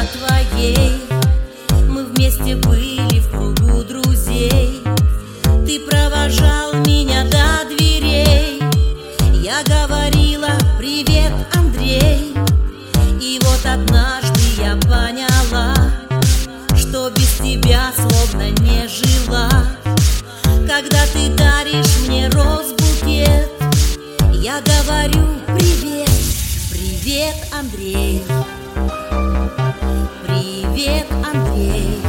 твоей. Мы вместе были в кругу друзей. Ты провожал меня до дверей. Я говорила: привет, Андрей. И вот однажды я поняла, что без тебя словно не жила. Когда ты даришь мне роз-букет, я говорю: привет, привет, Андрей. Привет, Андрей.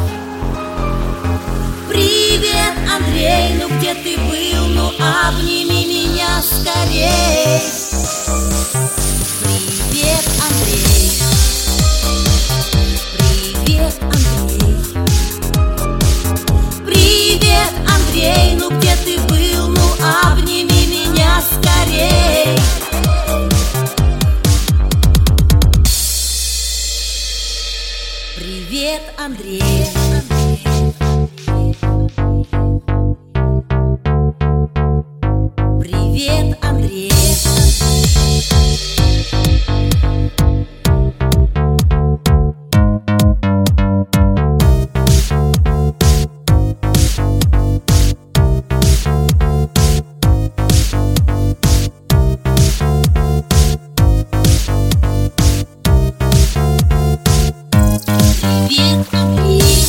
Привет, Андрей, ну где ты был? Ну обними меня скорей. Привет, Андрей. Привет, Андрей. Привет, Андрей, ну где ты был? Ну обними меня скорей. Привет, Андрей. Привет, Андрей. Привет, Андрей.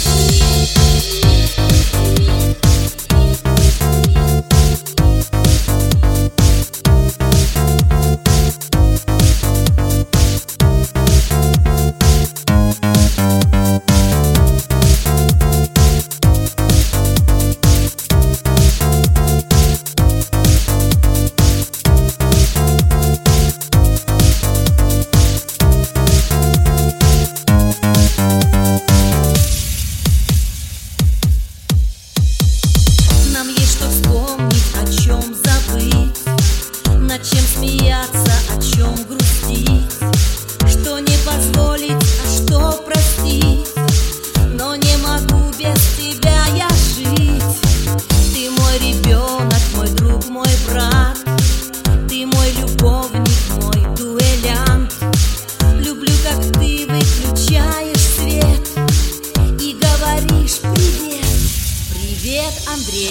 Нам есть что вспомнить, о чем забыть, над чем смеяться, о чем грустить, что не позволить, а что простить. Но не могу без тебя я жить. Ты мой ребенок, мой друг, мой брат. Ты мой любовник, мой дуэлянт. Люблю, как ты выключаешь свет и говоришь: привет, привет, Андрей.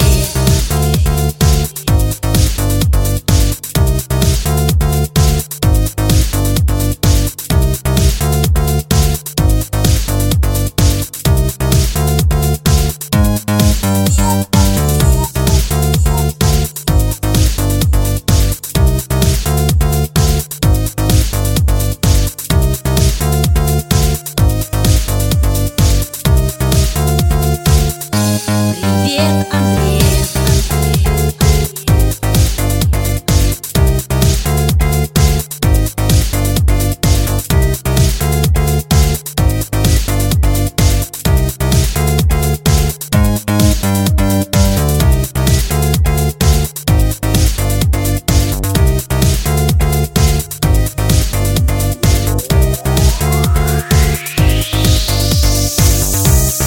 Привет, Андрей.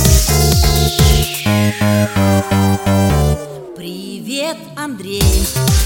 Привет, Андрей.